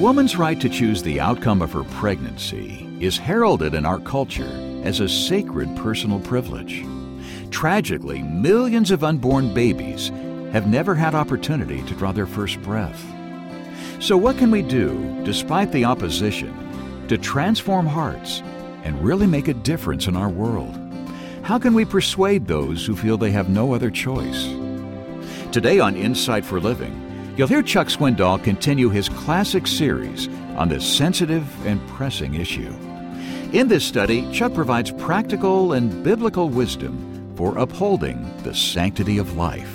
woman's right to choose the outcome of her pregnancy is heralded in our culture as a sacred personal privilege. Tragically, millions of unborn babies have never had opportunity to draw their first breath. So what can we do, despite the opposition, to transform hearts and really make a difference in our world? How can we persuade those who feel they have no other choice? Today on Insight for Living, you'll hear Chuck Swindoll continue his classic series on this sensitive and pressing issue. In this study, Chuck provides practical and biblical wisdom for upholding the sanctity of life.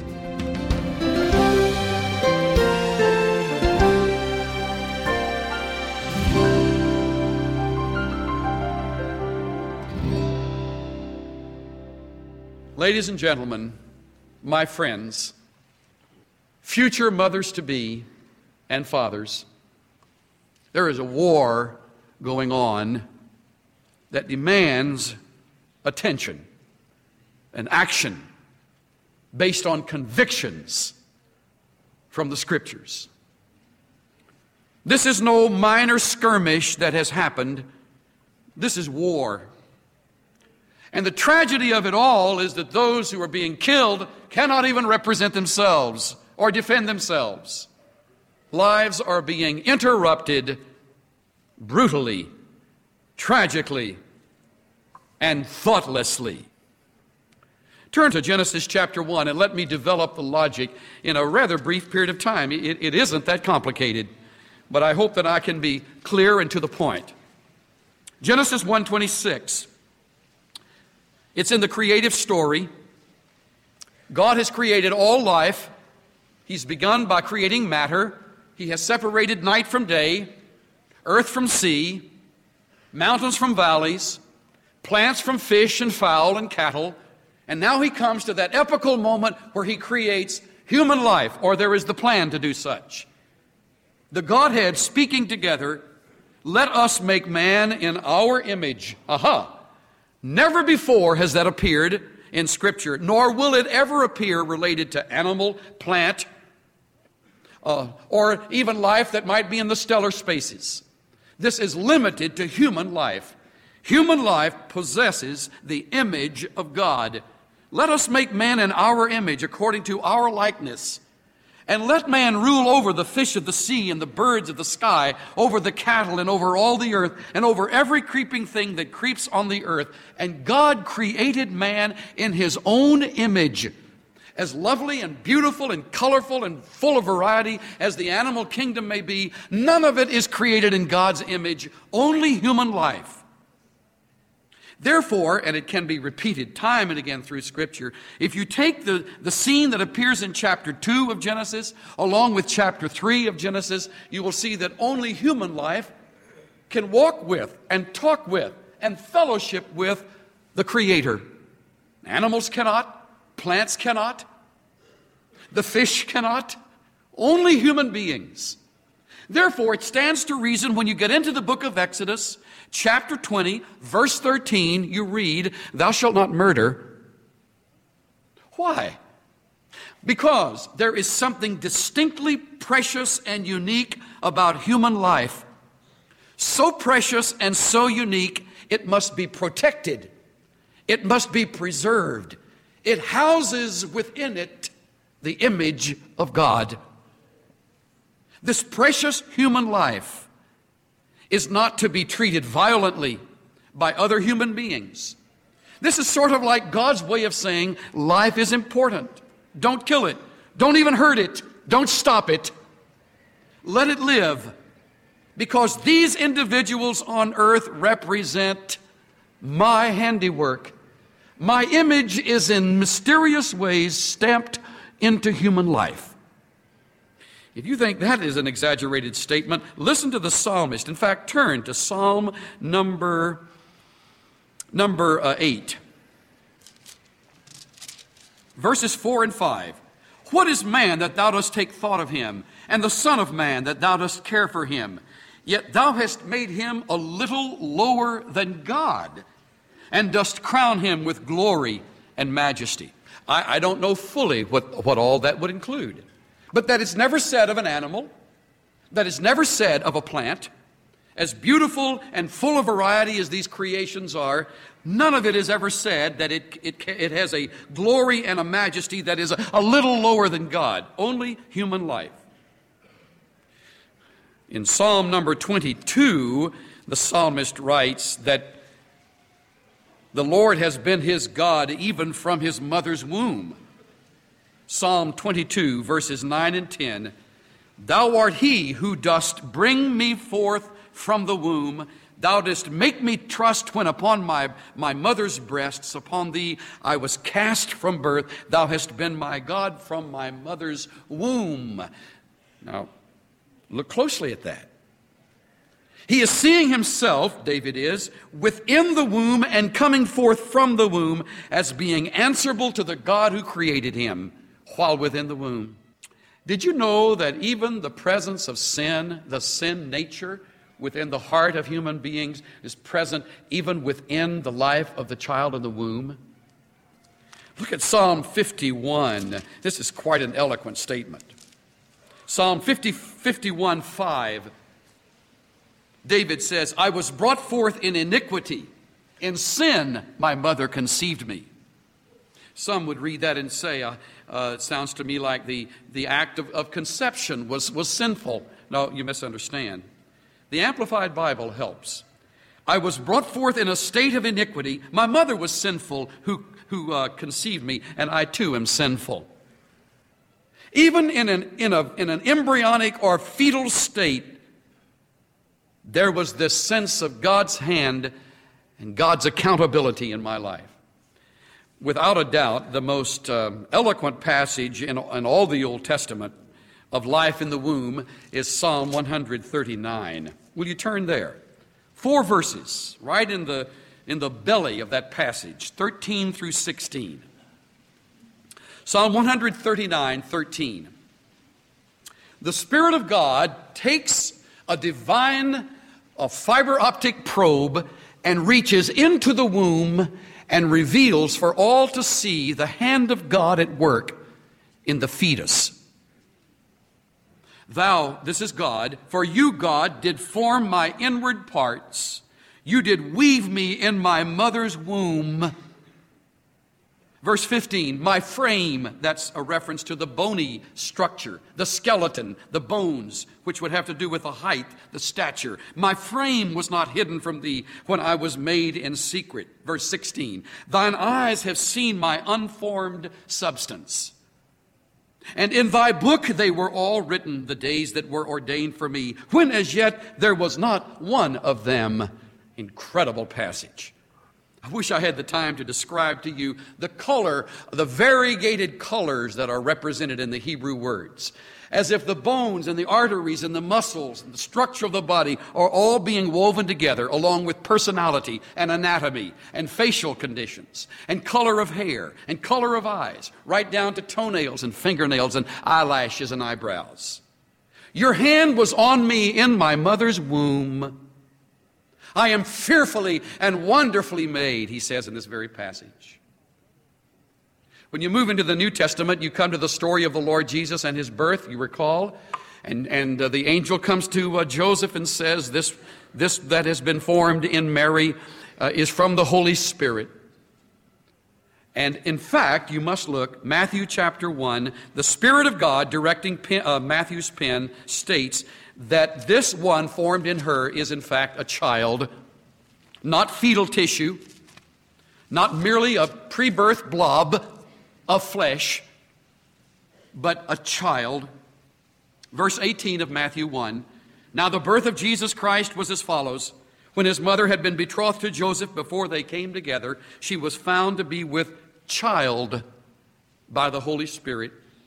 Ladies and gentlemen, my friends, future mothers-to-be and fathers, there is a war going on that demands attention and action based on convictions from the Scriptures. This is no minor skirmish that has happened. This is war. And the tragedy of it all is that those who are being killed cannot even represent themselves or defend themselves. Lives are being interrupted brutally, tragically, and thoughtlessly. Turn to Genesis chapter 1 and let me develop the logic in a rather brief period of time. It isn't that complicated, but I hope that I can be clear and to the point. Genesis 1:26. It's in the creative story. God has created all life. He's begun by creating matter. He has separated night from day, earth from sea, mountains from valleys, plants from fish and fowl and cattle. And now he comes to that epical moment where he creates human life, or there is the plan to do such. The Godhead speaking together, let us make man in our image. Aha! Never before has that appeared in Scripture, nor will it ever appear related to animal, plant, or even life that might be in the stellar spaces. This is limited to human life. Human life possesses the image of God. Let us make man in our image according to our likeness. And let man rule over the fish of the sea and the birds of the sky, over the cattle and over all the earth, and over every creeping thing that creeps on the earth. And God created man in his own image. As lovely and beautiful and colorful and full of variety as the animal kingdom may be, none of it is created in God's image, only human life. Therefore, and it can be repeated time and again through Scripture, if you take the scene that appears in chapter 2 of Genesis, along with chapter 3 of Genesis, you will see that only human life can walk with and talk with and fellowship with the Creator. Animals cannot, plants cannot, the fish cannot, only human beings. Therefore, it stands to reason when you get into the book of Exodus, chapter 20, verse 13, you read, "Thou shalt not murder." Why? Because there is something distinctly precious and unique about human life. So precious and so unique, it must be protected. It must be preserved. It houses within it the image of God. This precious human life is not to be treated violently by other human beings. This is sort of like God's way of saying life is important. Don't kill it. Don't even hurt it. Don't stop it. Let it live. Because these individuals on earth represent my handiwork. My image is in mysterious ways stamped into human life. If you think that is an exaggerated statement, listen to the psalmist. In fact, turn to Psalm number 8. Verses 4 and 5. What is man that thou dost take thought of him, and the son of man that thou dost care for him? Yet thou hast made him a little lower than God, and dost crown him with glory and majesty. I don't know fully what all that would include. But that is never said of an animal, that is never said of a plant. As beautiful and full of variety as these creations are, none of it is ever said that it has a glory and a majesty that is a little lower than God. Only human life. In Psalm number 22, the psalmist writes that the Lord has been his God even from his mother's womb. Psalm 22, verses 9 and 10. Thou art he who dost bring me forth from the womb. Thou didst make me trust when upon my mother's breasts. Upon thee I was cast from birth. Thou hast been my God from my mother's womb. Now, look closely at that. He is seeing himself, David is, within the womb and coming forth from the womb as being answerable to the God who created him while within the womb. Did you know that even the presence of sin, the sin nature within the heart of human beings, is present even within the life of the child in the womb? Look at Psalm 51. This is quite an eloquent statement. Psalm 51:5. David says, I was brought forth in iniquity. In sin my mother conceived me. Some would read that and say, it sounds to me like the act of conception was sinful. No, you misunderstand. The Amplified Bible helps. I was brought forth in a state of iniquity. My mother was sinful who conceived me, and I too am sinful. Even in an embryonic or fetal state, there was this sense of God's hand and God's accountability in my life. Without a doubt, the most eloquent passage in all the Old Testament of life in the womb is Psalm 139. Will you turn there? 4 verses, right in the belly of that passage, 13 through 16. Psalm 139:13. The Spirit of God takes a divine fiber optic probe and reaches into the womb and reveals for all to see the hand of God at work in the fetus. Thou, this is God, for you, God, did form my inward parts. You did weave me in my mother's womb. Verse 15, my frame, that's a reference to the bony structure, the skeleton, the bones, which would have to do with the height, the stature. My frame was not hidden from thee when I was made in secret. Verse 16, thine eyes have seen my unformed substance. And in thy book they were all written, the days that were ordained for me, when as yet there was not one of them. Incredible passage. I wish I had the time to describe to you the color, the variegated colors that are represented in the Hebrew words. As if the bones and the arteries and the muscles and the structure of the body are all being woven together, along with personality and anatomy and facial conditions and color of hair and color of eyes, right down to toenails and fingernails and eyelashes and eyebrows. Your hand was on me in my mother's womb. I am fearfully and wonderfully made, he says in this very passage. When you move into the New Testament, you come to the story of the Lord Jesus and his birth, you recall. And the angel comes to Joseph and says, this that has been formed in Mary is from the Holy Spirit. And in fact, you must look, Matthew chapter 1, the Spirit of God directing Matthew's pen states that this one formed in her is in fact a child, not fetal tissue, not merely a pre-birth blob of flesh, but a child. Verse 18 of Matthew 1, now the birth of Jesus Christ was as follows. When his mother had been betrothed to Joseph before they came together, she was found to be with child by the Holy Spirit.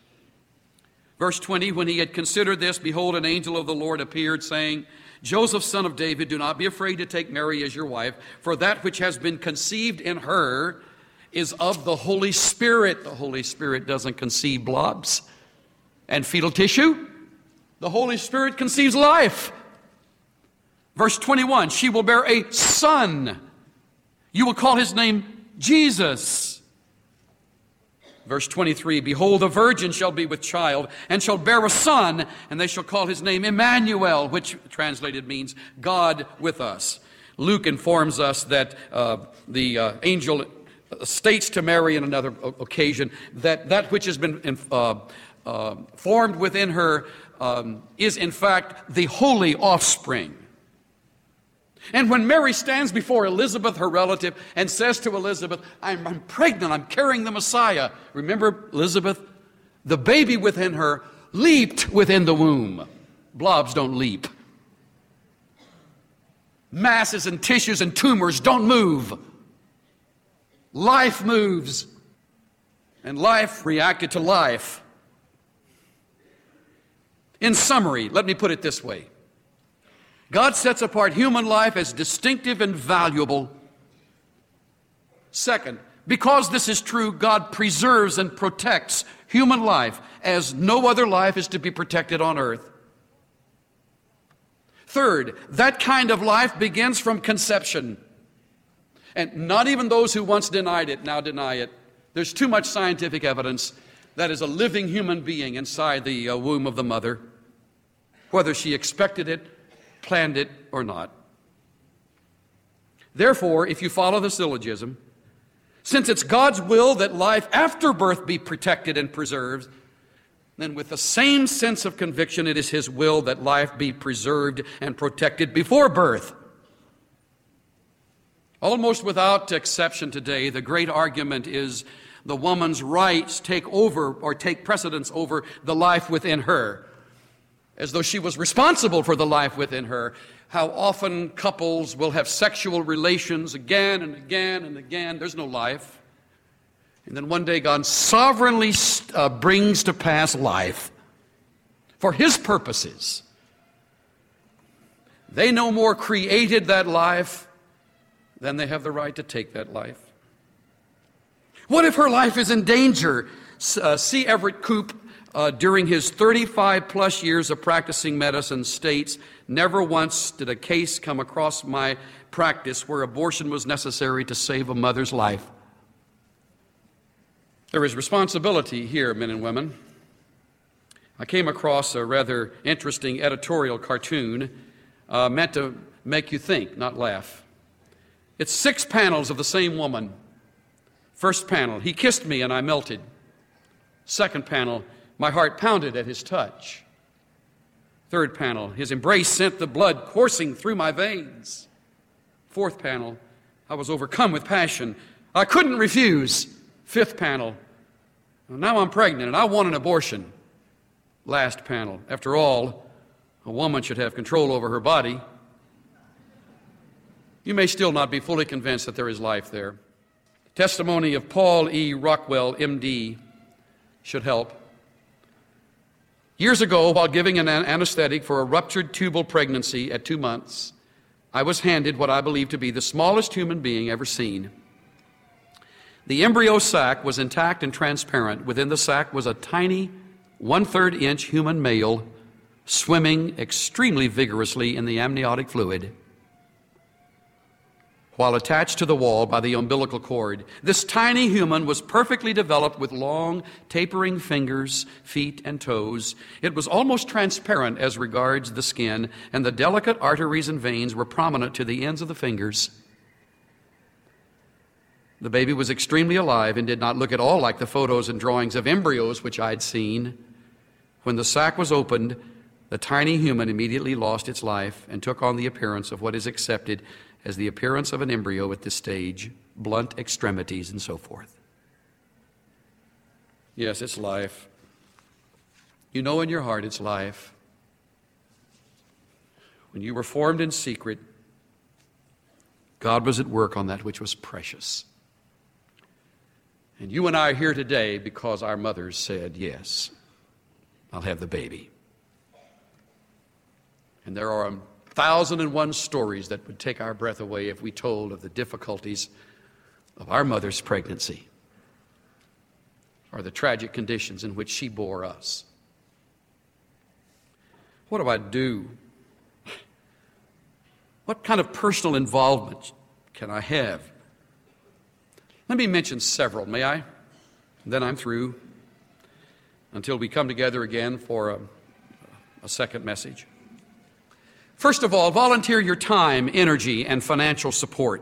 Verse 20, when he had considered this, behold, an angel of the Lord appeared, saying, Joseph, son of David, do not be afraid to take Mary as your wife, for that which has been conceived in her is of the Holy Spirit. The Holy Spirit doesn't conceive blobs and fetal tissue. The Holy Spirit conceives life. Verse 21, she will bear a son. You will call his name Jesus. Verse 23, behold, the virgin shall be with child, and shall bear a son, and they shall call his name Emmanuel, which translated means God with us. Luke informs us that the angel states to Mary on another occasion that which has been formed within her is in fact the holy offspring. And when Mary stands before Elizabeth, her relative, and says to Elizabeth, I'm pregnant, I'm carrying the Messiah. Remember, Elizabeth, the baby within her leaped within the womb. Blobs don't leap. Masses and tissues and tumors don't move. Life moves. And life reacted to life. In summary, let me put it this way. God sets apart human life as distinctive and valuable. Second, because this is true, God preserves and protects human life as no other life is to be protected on earth. Third, that kind of life begins from conception. And not even those who once denied it now deny it. There's too much scientific evidence that is a living human being inside the womb of the mother, whether she expected it, planned it, or not. Therefore, if you follow the syllogism, since it's God's will that life after birth be protected and preserved, then with the same sense of conviction, it is His will that life be preserved and protected before birth. Almost without exception today, the great argument is the woman's rights take over or take precedence over the life within her, as though she was responsible for the life within her. How often couples will have sexual relations again and again and again. There's no life. And then one day God sovereignly brings to pass life for His purposes. They no more created that life than they have the right to take that life. What if her life is in danger? C. Everett Koop, during his 35-plus years of practicing medicine, states, never once did a case come across my practice where abortion was necessary to save a mother's life. There is responsibility here, men and women. I came across a rather interesting editorial cartoon meant to make you think, not laugh. It's 6 panels of the same woman. First panel, he kissed me and I melted. Second panel, my heart pounded at his touch. Third panel, his embrace sent the blood coursing through my veins. Fourth panel, I was overcome with passion. I couldn't refuse. Fifth panel, now I'm pregnant and I want an abortion. Last panel, after all, a woman should have control over her body. You may still not be fully convinced that there is life there. Testimony of Paul E. Rockwell, M.D., should help. Years ago, while giving an anesthetic for a ruptured tubal pregnancy at 2 months, I was handed what I believe to be the smallest human being ever seen. The embryo sac was intact and transparent. Within the sac was a tiny 1/3 inch human male swimming extremely vigorously in the amniotic fluid, while attached to the wall by the umbilical cord. This tiny human was perfectly developed with long, tapering fingers, feet, and toes. It was almost transparent as regards the skin, and the delicate arteries and veins were prominent to the ends of the fingers. The baby was extremely alive and did not look at all like the photos and drawings of embryos which I'd seen. When the sac was opened, the tiny human immediately lost its life and took on the appearance of what is accepted as the appearance of an embryo at this stage, blunt extremities and so forth. Yes, it's life. You know in your heart it's life. When you were formed in secret, God was at work on that which was precious. And you and I are here today because our mothers said, yes, I'll have the baby. And there are 1,001 stories that would take our breath away if we told of the difficulties of our mother's pregnancy or the tragic conditions in which she bore us. What do I do? What kind of personal involvement can I have? Let me mention several, may I? Then I'm through until we come together again for a second message. First of all, volunteer your time, energy, and financial support.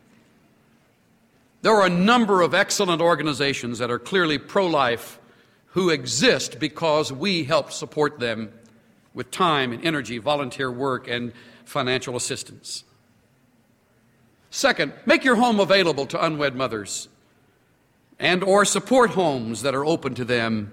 There are a number of excellent organizations that are clearly pro-life who exist because we help support them with time and energy, volunteer work, and financial assistance. Second, make your home available to unwed mothers and or support homes that are open to them.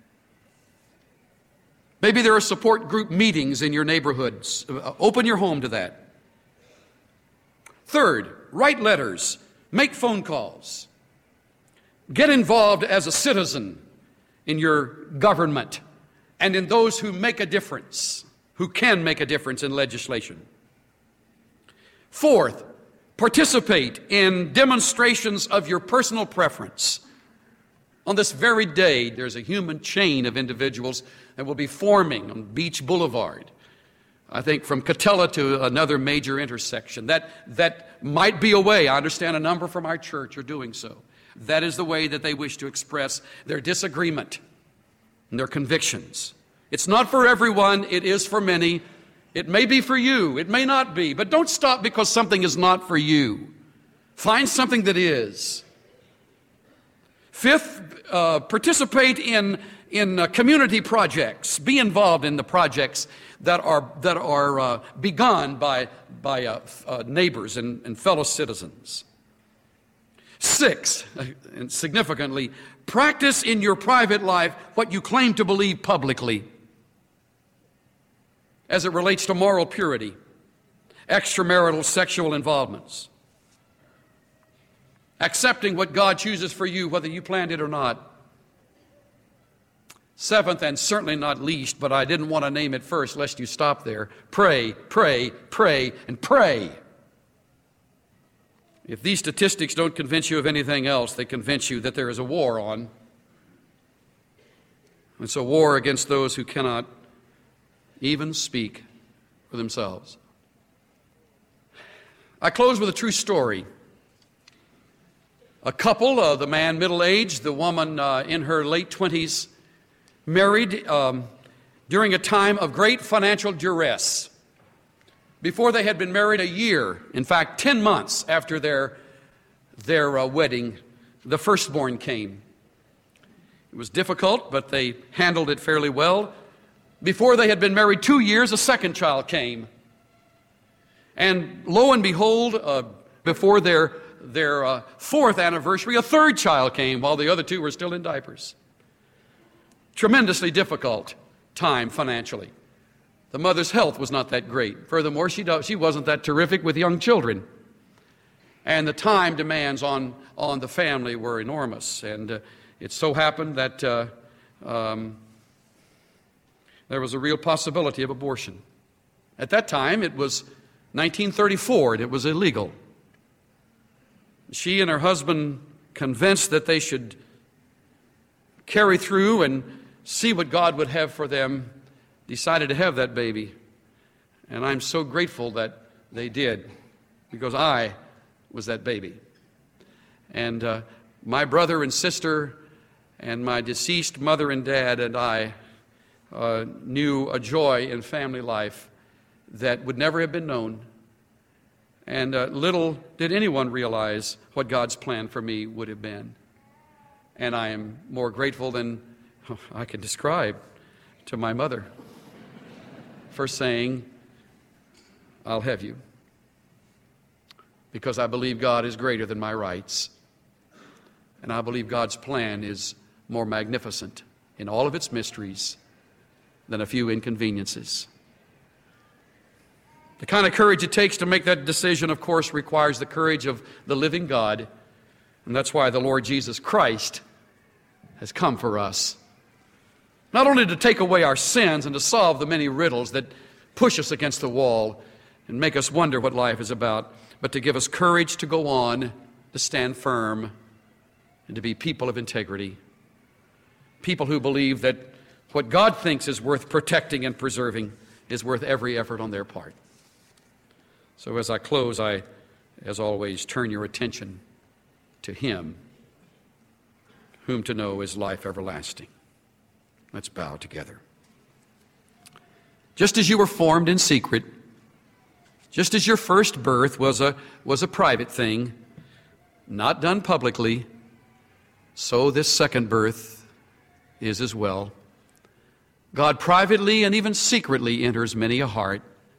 Maybe there are support group meetings in your neighborhoods. Open your home to that. Third, write letters, make phone calls. Get involved as a citizen in your government and in those who make a difference, who can make a difference in legislation. Fourth, participate in demonstrations of your personal preference. On this very day, there's a human chain of individuals that will be forming on Beach Boulevard, I think from Catella to another major intersection. That might be a way. I understand a number from our church are doing so. That is the way that they wish to express their disagreement and their convictions. It's not for everyone. It is for many. It may be for you. It may not be. But don't stop because something is not for you. Find something that is. Fifth, participate in community projects. Be involved in the projects that are begun by neighbors and fellow citizens. Six, and significantly, practice in your private life what you claim to believe publicly as it relates to moral purity, extramarital sexual involvements, accepting what God chooses for you, whether you planned it or not. Seventh, and certainly not least, but I didn't want to name it first lest you stop there, pray, pray, pray, and pray. If these statistics don't convince you of anything else, they convince you that there is a war on. It's a war against those who cannot even speak for themselves. I close with a true story. A couple, the man middle-aged, the woman in her late 20s, married during a time of great financial duress. Before they had been married a year, in fact 10 months after their wedding, the firstborn came. It was difficult, but they handled it fairly well. Before they had been married 2 years, a second child came. And lo and behold, before their fourth anniversary, a third child came while the other two were still in diapers. Tremendously difficult time financially. The mother's health was not that great. Furthermore, she wasn't that terrific with young children. And the time demands on the family were enormous. And it so happened that there was a real possibility of abortion. At that time, it was 1934, and it was illegal. She and her husband, convinced that they should carry through and see what God would have for them, decided to have that baby. And I'm so grateful that they did, because I was that baby. And my brother and sister and my deceased mother and dad and I knew a joy in family life that would never have been known. And little did anyone realize what God's plan for me would have been. And I am more grateful than I can describe to my mother for saying, I'll have you. Because I believe God is greater than my rights. And I believe God's plan is more magnificent in all of its mysteries than a few inconveniences. The kind of courage it takes to make that decision, of course, requires the courage of the living God. And that's why the Lord Jesus Christ has come for us. Not only to take away our sins and to solve the many riddles that push us against the wall and make us wonder what life is about, but to give us courage to go on, to stand firm, and to be people of integrity. People who believe that what God thinks is worth protecting and preserving is worth every effort on their part. So as I close, I, as always, turn your attention to Him whom to know is life everlasting. Let's bow together. Just as you were formed in secret, just as your first birth was a private thing, not done publicly, so this second birth is as well. God privately and even secretly enters many a heart,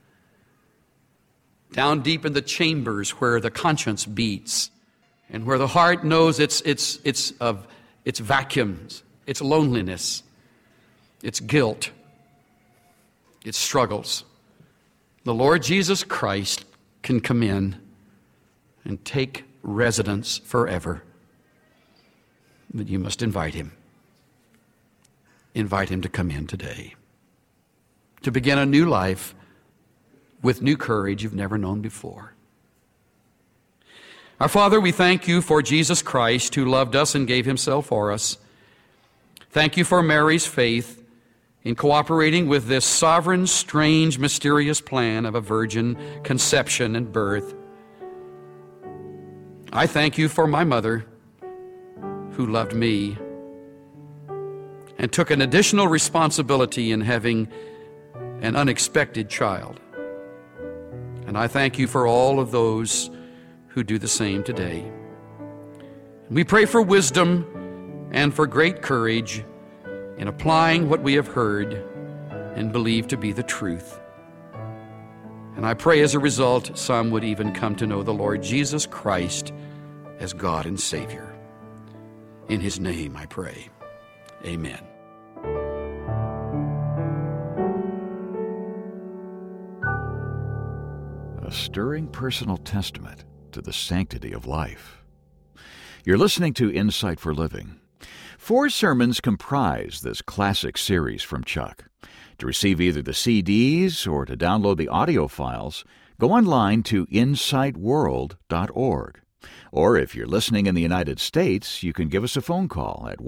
down deep in the chambers where the conscience beats and where the heart knows its vacuums, its loneliness, its guilt, its struggles. The Lord Jesus Christ can come in and take residence forever. But you must invite him. Invite him to come in today, to begin a new life with new courage you've never known before. Our Father, we thank you for Jesus Christ who loved us and gave himself for us. Thank you for Mary's faith in cooperating with this sovereign, strange, mysterious plan of a virgin conception and birth. I thank you for my mother who loved me and took an additional responsibility in having an unexpected child. And I thank you for all of those who do the same today. We pray for wisdom and for great courage in applying what we have heard and believe to be the truth. And I pray as a result, some would even come to know the Lord Jesus Christ as God and Savior. In his name I pray. Amen. A stirring personal testament to the sanctity of life. You're listening to Insight for Living. 4 sermons comprise this classic series from Chuck. To receive either the CDs or to download the audio files, go online to insightworld.org. Or if you're listening in the United States, you can give us a phone call at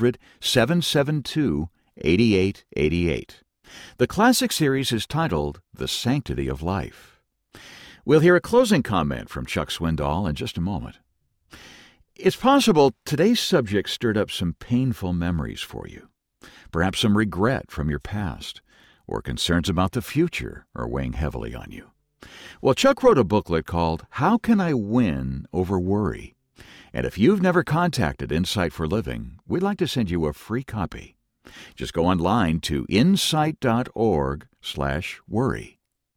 1-800-772-8888. The classic series is titled The Sanctity of Life. We'll hear a closing comment from Chuck Swindoll in just a moment. It's possible today's subject stirred up some painful memories for you, perhaps some regret from your past, or concerns about the future are weighing heavily on you. Well, Chuck wrote a booklet called How Can I Win Over Worry? And if you've never contacted Insight for Living, we'd like to send you a free copy. Just go online to insight.org/worry.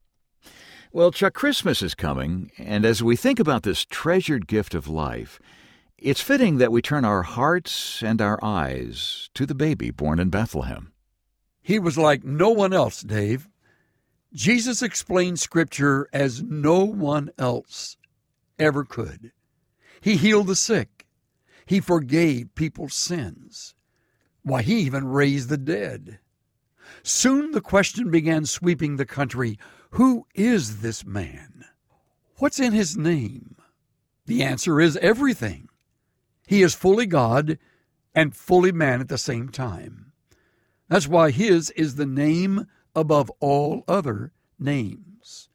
Well, Chuck, Christmas is coming, and as we think about this treasured gift of life, it's fitting that we turn our hearts and our eyes to the baby born in Bethlehem. He was like no one else, Dave. Jesus explained Scripture as no one else ever could. He healed the sick. He forgave people's sins. Why, he even raised the dead. Soon the question began sweeping the country, who is this man? What's in his name? The answer is everything. He is fully God and fully man at the same time. That's why his is the name above all other names.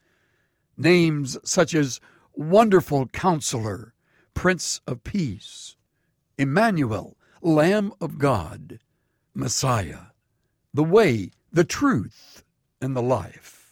Names such as Wonderful Counselor, Prince of Peace, Emmanuel, Lamb of God, Messiah, the way, the truth, and the life.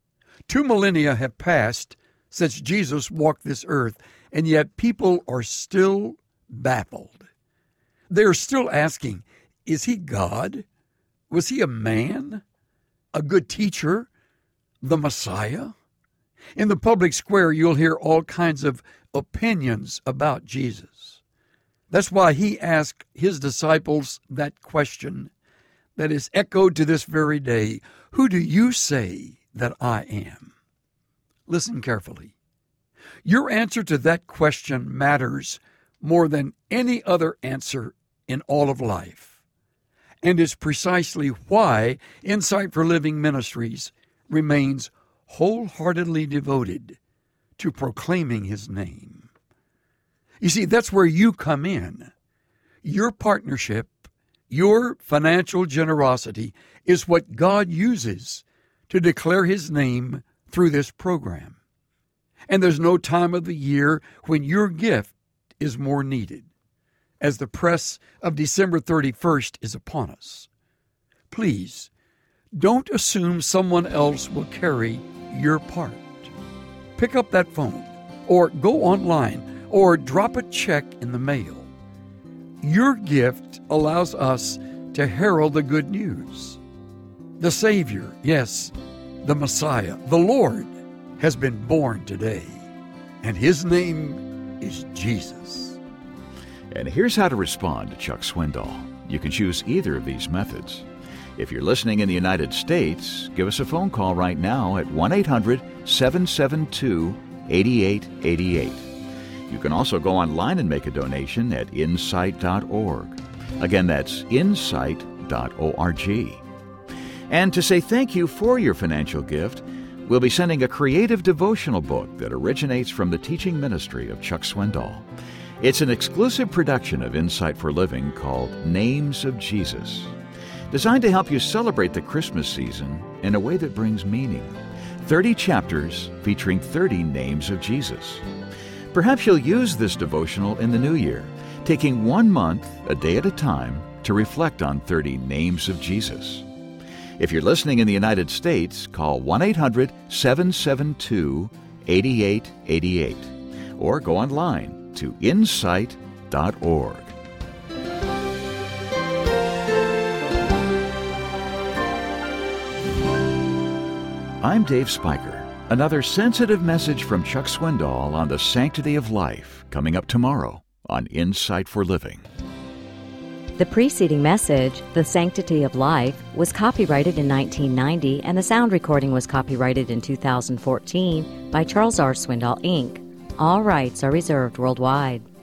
2 millennia have passed since Jesus walked this earth, and yet people are still baffled. They're still asking, is he God? Was he a man? A good teacher? The Messiah? In the public square, you'll hear all kinds of opinions about Jesus. That's why he asked his disciples that question that is echoed to this very day. Who do you say that I am? Listen carefully. Your answer to that question matters more than any other answer in all of life, and is precisely why Insight for Living Ministries remains wholeheartedly devoted to proclaiming his name. You see, that's where you come in. Your partnership, your financial generosity is what God uses to declare his name through this program. And there's no time of the year when your gift is more needed. as the press of December 31st is upon us. Please, don't assume someone else will carry your part. Pick up that phone, or go online, or drop a check in the mail. Your gift allows us to herald the good news. The Savior, yes, the Messiah, the Lord, has been born today, and His name is Jesus. And here's how to respond to Chuck Swindoll. You can choose either of these methods. If you're listening in the United States, give us a phone call right now at 1-800-772-8888. You can also go online and make a donation at insight.org. Again, that's insight.org. And to say thank you for your financial gift, we'll be sending a creative devotional book that originates from the teaching ministry of Chuck Swindoll. It's an exclusive production of Insight for Living called Names of Jesus, designed to help you celebrate the Christmas season in a way that brings meaning. 30 chapters featuring 30 names of Jesus. Perhaps you'll use this devotional in the new year, taking 1 month, a day at a time, to reflect on 30 names of Jesus. If you're listening in the United States, call 1-800-772-8888 or go online to insight.org. I'm Dave Spiker. Another sensitive message from Chuck Swindoll on the sanctity of life coming up tomorrow on Insight for Living. The preceding message, The Sanctity of Life, was copyrighted in 1990, and the sound recording was copyrighted in 2014 by Charles R. Swindoll, Inc. All rights are reserved worldwide.